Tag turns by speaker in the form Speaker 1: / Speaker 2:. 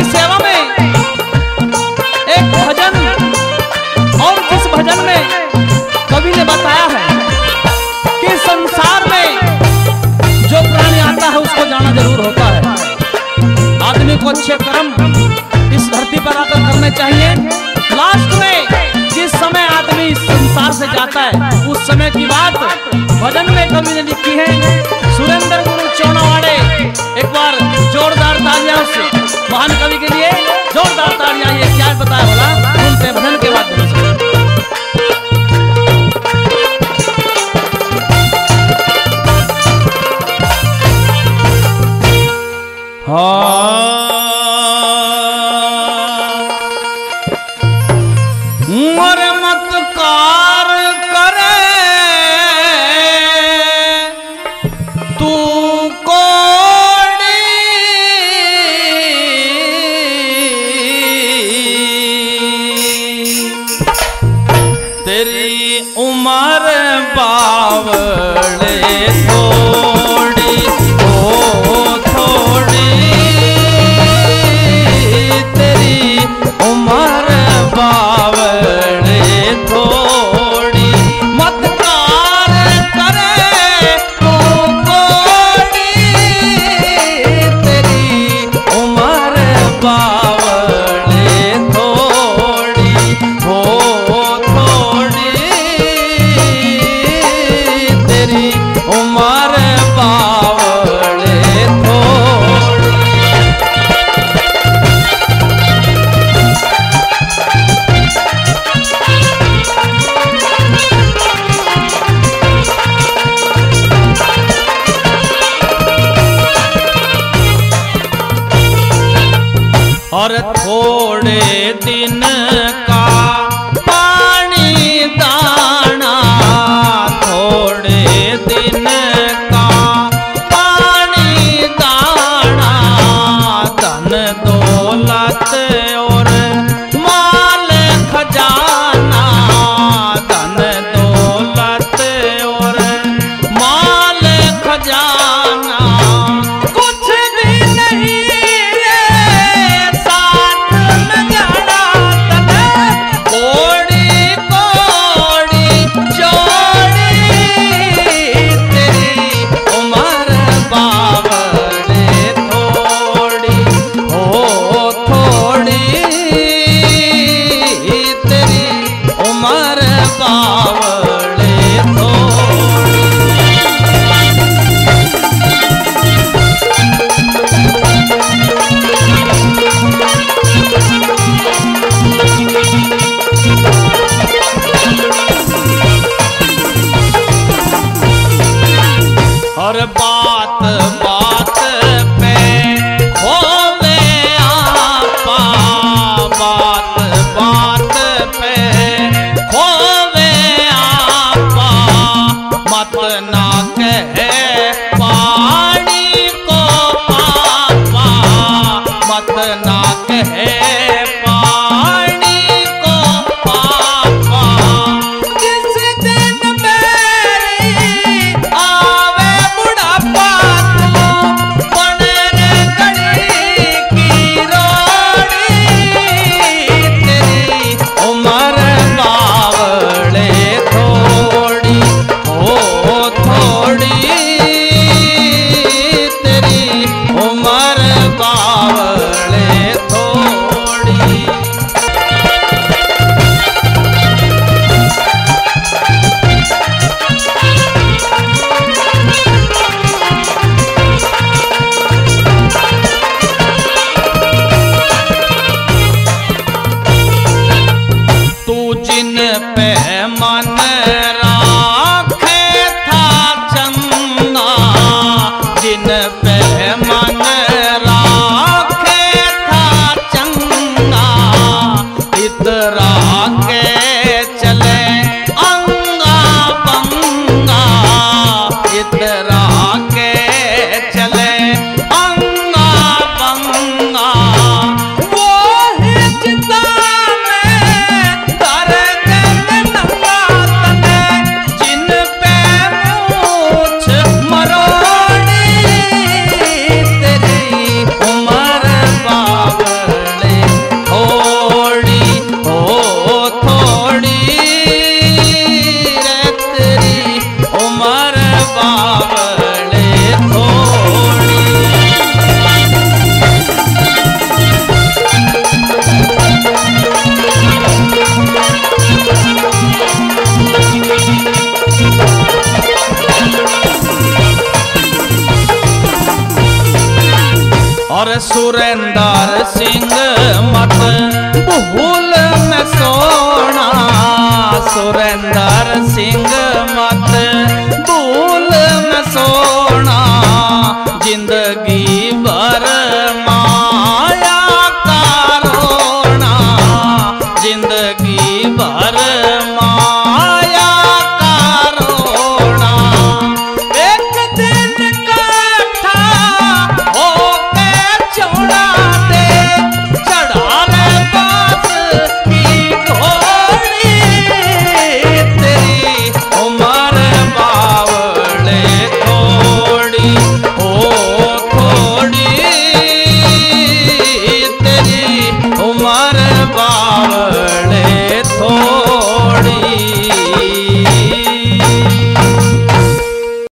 Speaker 1: सेवा में एक भजन, और जिस भजन में कवि ने बताया है कि संसार में जो प्राणी आता है उसको जाना जरूर होता है। आदमी को अच्छे कर्म इस धरती पर आकर करने चाहिए। लास्ट में जिस समय आदमी संसार से जाता है उस समय की बात भजन में कवि ने लिखी है। सुरेंद्र गुरु चौनावाड़े, एक बार जोरदार तालियां उस महान कवि के लिए, जोरदार तालियां। ये क्या बताया बोला, सुनते भजन के माध्यम से।
Speaker 2: मोर मतकार करे तू कोड़ी, तेरी उम्र बावड़े थोड़ी ओ थोड़ी, तेरी उम्र बावड़े थोड़ी, मतकार करे तू कोड़ी, तेरी उम्र बावड़े थोड़ी हो थोड़ी, तेरी उम्र बावड़े थोड़ी। और थोड़े दिन का पानी दाना, थोड़े दिन का पानी दाना, धन दौलत और माल खजाना, धन दौलत और माल खजाना, कुछ भी नहीं और बात बात पे होवे आपा, बात बात पे होवे आपा, मत ना कहे पानी को पापा, मत ना कहे पानी को पापा, जिस दिन मेरी आवे बुढ़ापा तू बने रे गड़ी की रोड़ी, तेरी उम्र बावड़े थोड़ी ओ थोड़ी, तेरी उम्र बावड़े थोड़ी। तू जिन पे मन राखे था चंगा, जिन पे मन राखे था चंगा, इतरा के चले अंगा बंगा, इतरा के चले अंगा बंगा, वो हिचता में दर के नंगा तने, जिन पे मूछ मरोड़ी, तेरी और सुरेंद्र सिंह मत भूल में सोना, सुरेंद्र सिंह मत भूल में सोना, जिंदगी भर